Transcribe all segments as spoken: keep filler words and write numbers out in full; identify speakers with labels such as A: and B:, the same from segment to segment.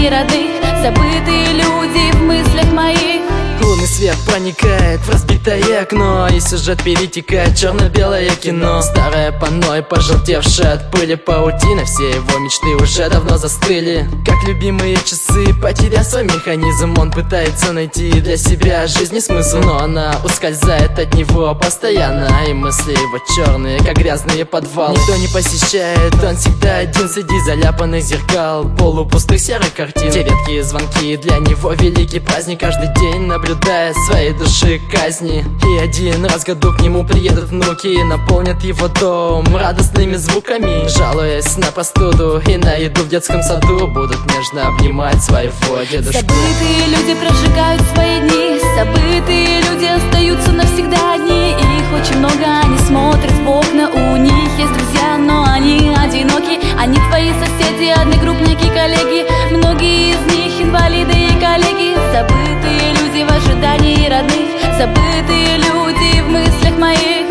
A: ожидании родных, забытые люди в мыслях моих.
B: Лунный свет проникает в разбитое окно, и сюжет перетекает в черно-белое кино. Старое панно и пожелтевшее от пыли паутина, все его мечты уже давно застыли. Как любимые часы, потеряв свой механизм, он пытается найти для себя жизни смысл, но она ускользает от него постоянно, и мысли его черные, как грязные подвалы. Никто не посещает, он всегда один среди заляпанных зеркал, полупустых серых картин. Те редкие звонки для него великий праздник, каждый день наблюдая своей души казни. И один раз в году к нему приедут внуки, наполнят его дом радостными звуками, жалуясь на простуду и на еду в детском саду, будут нежно обнимать своего дедушку.
A: Забытые люди прожигают свои дни, забытые люди остаются навсегда одни. Их очень много, они смотрят в окна, у них есть друзья, но они одиноки. Они твои соседи, одногруппники, коллеги, многие из них инвалиды и коллеги. Забытые люди в ожидании родных, забытые люди в мыслях моих.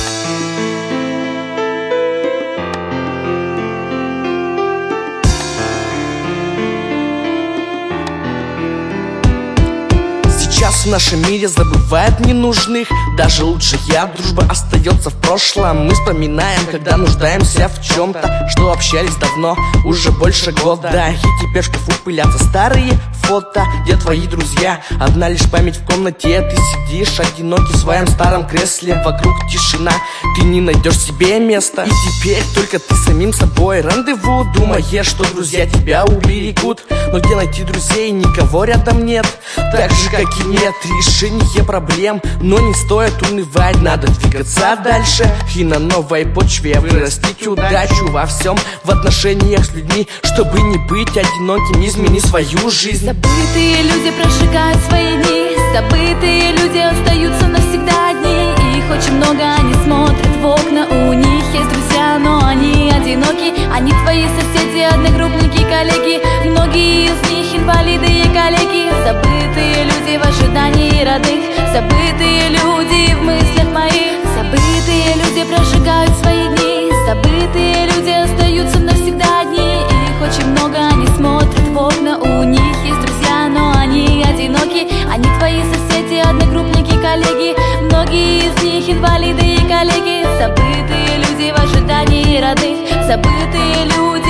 C: Сейчас в нашем мире забывают ненужных, даже лучше я, дружба остается в прошлом. Мы вспоминаем, когда нуждаемся в чем-то, что общались давно, уже больше года. И теперь в шкафу пылятся старые фото, где твои друзья, одна лишь память в комнате. Ты сидишь одинокий в своем старом кресле, вокруг тишина, ты не найдешь себе места. И теперь только ты самим собой рандеву, думаешь, что друзья тебя уберегут, но где найти друзей, никого рядом нет. Так же, как и нет решения проблем, но не стоит унывать, надо двигаться дальше и на новой почве вырастить удачу во всем, в отношениях с людьми, чтобы не быть одиноким, измени свою жизнь.
A: Забытые люди прожигают свои дни, забытые люди остаются навсегда одни. Их очень много, они смотрят в окна, у них есть друзья, но они одиноки. Они твои соседи, одногруппники, коллеги, многие из них инвалиды и коллеги. Забытые люди в ожидании родных, забытые люди в мыслях моих. Забытые люди прожигают свои дни, забытые люди остаются навсегда одни. Их очень много, они смотрят в окна, у них есть друзья, но они одиноки. Они твои соседи, одногруппники, коллеги, многие из них инвалиды и коллеги. Забытые люди в ожидании родных, забытые люди